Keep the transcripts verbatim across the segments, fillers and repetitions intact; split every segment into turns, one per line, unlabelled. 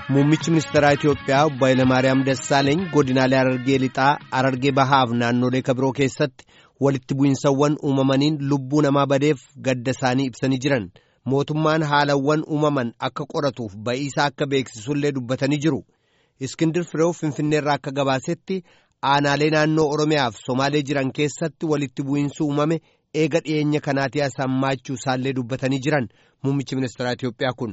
Muummichi ministeeraa Itoophiyaa Obbo Hayilamaariyaam Dassaaleeny godinaalee Harargee Lixaa, Harargee Bahaaf naannolee kabiroo keessatti walitti bu'insawwan uumamaniin lubbuu namaa badeef gadda isaanii ibsanii jiran. Mootummaan haalawwan uumaman akka qoratuuf ba'iisaa akka beeksisullee dubbatanii jiru. Iskindir Fireew Finfinneerraa akka gabaasetti aanaalee naannoo Oromiyaaf Somaalee jiran keessatti walitti bu'insi uumame eega dhiyeenya kanaatii asammaachuu isaallee dubbatanii jiran. Muummichi ministeeraa Itoophiyaa kun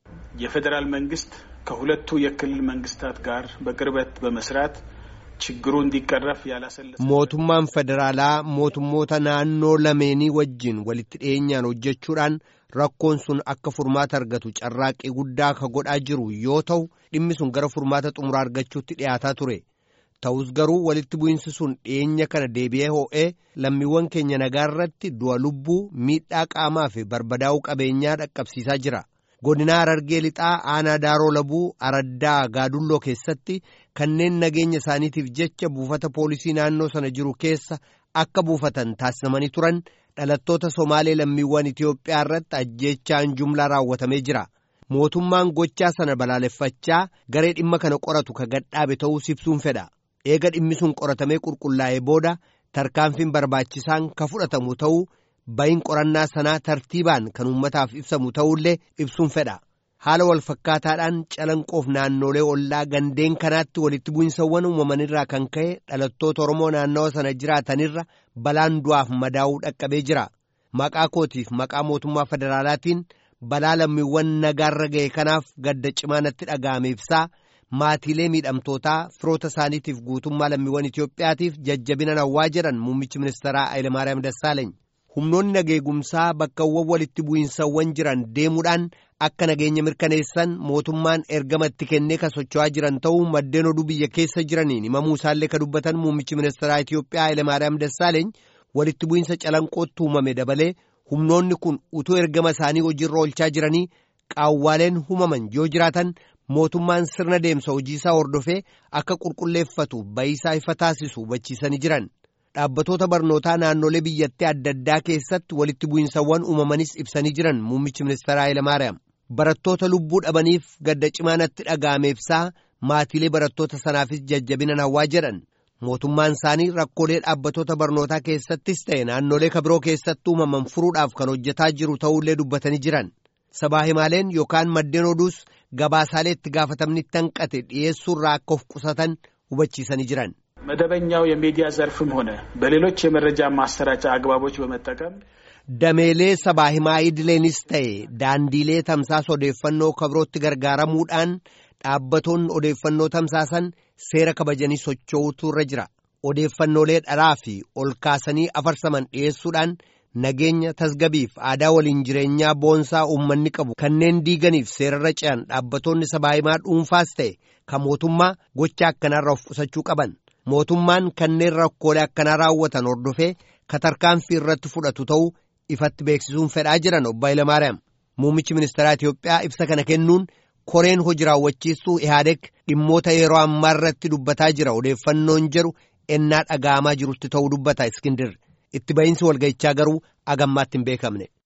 የፌደራል መንግስት ከሁለቱ የክልል መንግስታት ጋር በቅርበት በመስራት ችግሩ እንዲቀረፍ ያላሰለሰ
mootummaan federaalaa mootummoota naannoo lameenii wajjin walitti dhiyeenyaan hojjechuudhaan rakkoon sun akka furmaata argatu carraaqii guddaa ka godhaa jiru yoo ta'u dhimmi sun gara furmaata xumuraa argachuutti dhiyaataa ture. Ta'us garuu walitti bu'insi sun dhiyeenya kana deebi'ee hoo'ee lammiiwwan keenya nagaa irratti du'a lubbuu miidhaa qaamaa fi barbadaa'uu qabeenyaa dhaqqabsiisaa jira. Godina Harargee Lixaa aanaa Daaroo Labuu Araddaa Gaadulloo keessatti kanneen nageenya isaaniitiif jecha buufata poolisii naannoo sana jiru keessa akka buufatan taasifamanii turan dhalattoota Somaalee lammiiwwan Itoophiyaa irratti ajjeechaan jumlaa raawwatamee jira. Mootummaan gochaa sana balaaleffachaa garee dhimma kana qoratu ka gadhaabe ta'uu ibsuun fedha. Eega dhimmi sun qoratamee qulqullaa'ee booda tarkaanfiin barbaachisaan ka fudhatamu ta'uu bayin qorannaa sanaa tartiibaan kan uummataaf ibsamu ta'ullee ibsuun fedha. Haala wal fakkaataadhaan calanqoof naannolee ollaa gandeen kanaatti walitti bu'insawwan uumamanirraa kan ka'e dhalattoota Oromoo naannawa sana jiraatanirra balaan du'aaf madaa'uu dhaqqabee jira. Maqaa kootiif maqaa mootummaa federaalaatiin balaa lammiiwwan nagaarra ga'e kanaaf gadda cimaa natti dhaga'ame ibsaa maatiilee miidhamtootaa firoota isaaniitiif guutummaa lammiiwwan Itoophiyaatiif jajjabina hawwaa jedhan muummichi ministeeraa Hayilamaariyaam Dassaaleeny. Humnoonni nageegumsaa bakkawwan walitti bu'insawwan jiran deemuudhaan akka nageenya mirkaneessan mootummaan ergama itti kennee ka socho'aa jiran ta'uu maddeen oduu biyya keessa jiraniin himamuu isaallee ka dubbatan muummichi ministeeraa Itoophiyaa Hayilamaariyaam Dassaaleeny walitti bu'insa calanqootti uumame dabalee humnoonni kun utuu ergama isaanii hojiirra oolchaa jiranii qaawwaaleen humaman yoo jiraatan mootummaan sirna deemsa hojiisaa hordofee akka qulqulleeffatu ba'iisaa ifa taasisu hubachiisanii jiran. Dhaabbatoota barnootaa naannolee biyyattii adda addaa keessatti walitti bu'insawwan uumamanis ibsanii jiran muummichi ministeeraa Hayilamaariyaam. Barattoota lubbuu dhabaniif gadda cimaa natti dhaga'ame ibsaa maatiilee barattoota sanaafis jajjabina hawwaa jedhan. Mootummaan isaanii rakkoolee dhaabbatoota barnootaa keessattis ta'e naannolee kabiroo keessatti uumaman furuudhaaf kan hojjetaa jiru ta'ullee dubbatanii jiran. Sabaa himaaleen yookaan maddeen oduus gabaasaalee itti gaafatamni hanqate dhiyeessuurraa akka of qusatan hubachiisanii jiran.
መደበኛው የሚዲያ ዘርፍም ሆነ በሌሎች የመረጃ ማሰራጫ አግባቦች በመጠቀም
dameelee sabaa himaa idilenis ta'e daandiilee tamsaasa odeeffannoo kabirootti gargaaramuudhaan dhaabbatoonni odeeffannoo tamsaasan seera kabajanii socho'uutu irra jira. Odeeffannoolee dharaa fi ol kaasanii afarsaman dhiyeessuudhaan nageenya tasgabiif aadaa waliin jireenyaa boonsaa uummanni qabu kanneen diiganiif seerarra ce'an dhaabbatoonni sabaa himaa dhuunfaas ta'e kan mootummaa gocha akkanaarra of qusachuu qaban. Mootummaan kanneen rakkoolee akkanaa raawwatan hordofee tarkaanfii irratti fudhatu ta'uu ifatti beeksisuun fedhaa jiran obbo Hayilamaariyaam. Muummichi ministeeraa Itoophiyaa ibsa kana kennuun koreen hojii raawwachiistuu Ihaadeeg dhimmoota yeroo ammaa irratti dubbataa jira odeeffannoon jedhu ennaa dhaga'amaa jirutti ta'uu dubbata Iskindir. Itti ba'iinsi walga'ichaa garuu agammaatti hin beekamne.